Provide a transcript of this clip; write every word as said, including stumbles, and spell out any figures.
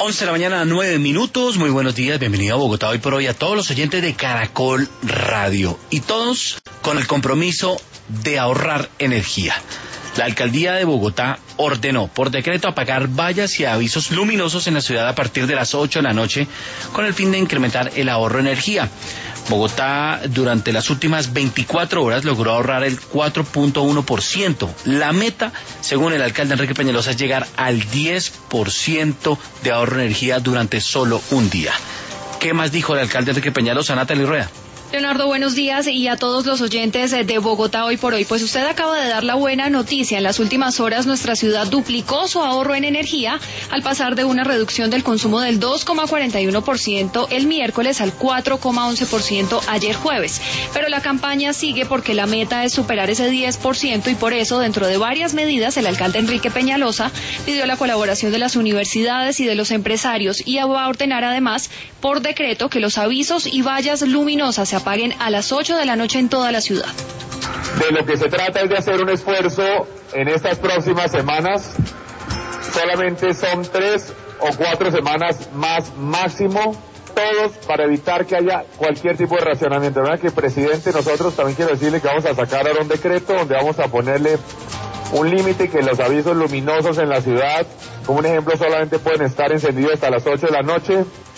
once de la mañana, nueve minutos. Muy buenos días, bienvenido a Bogotá Hoy por Hoy a todos los oyentes de Caracol Radio. Y todos con el compromiso de ahorrar energía. La alcaldía de Bogotá ordenó por decreto apagar vallas y avisos luminosos en la ciudad a partir de las ocho de la noche con el fin de incrementar el ahorro de energía. Bogotá durante las últimas veinticuatro horas logró ahorrar el cuatro punto uno por ciento. La meta, según el alcalde Enrique Peñalosa, es llegar al diez por ciento de ahorro de energía durante solo un día. ¿Qué más dijo el alcalde Enrique Peñalosa? Natalie Rueda. Leonardo, buenos días, y a todos los oyentes de Bogotá Hoy por Hoy. Pues usted acaba de dar la buena noticia. En las últimas horas nuestra ciudad duplicó su ahorro en energía al pasar de una reducción del consumo del dos coma cuarenta y uno por ciento el miércoles al cuatro coma once por ciento ayer jueves. Pero la campaña sigue porque la meta es superar ese diez por ciento y por eso, dentro de varias medidas, el alcalde Enrique Peñalosa pidió la colaboración de las universidades y de los empresarios y va a ordenar además por decreto que los avisos y vallas luminosas se apaguen a las ocho de la noche en toda la ciudad. De lo que se trata es de hacer un esfuerzo en estas próximas semanas. Solamente son tres o cuatro semanas más máximo, todos para evitar que haya cualquier tipo de racionamiento. ¿Verdad que, presidente, nosotros también quiero decirle que vamos a sacar ahora un decreto donde vamos a ponerle un límite, que los avisos luminosos en la ciudad, como un ejemplo, solamente pueden estar encendidos hasta las ocho de la noche,